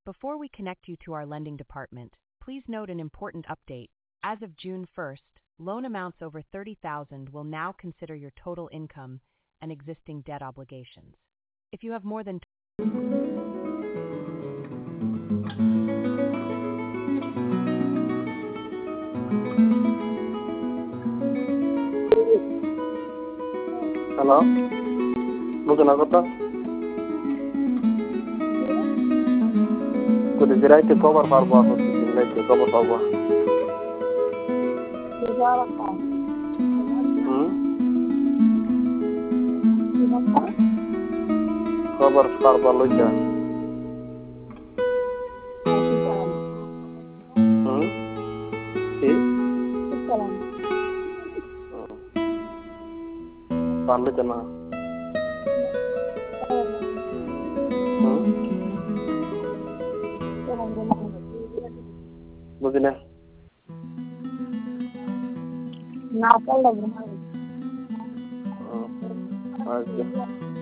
Before we connect you to our lending department, please note an important update. As of June 1st, loan amounts over $30,000 will now consider your total income and existing debt obligations. If you have more than Halo, mungkin aku tuh kudu dirai te cover farbo aku dirai te cover farbo. Cover farbo luja. Si? Farlo jana. Begini. Nakal lagi. Aja.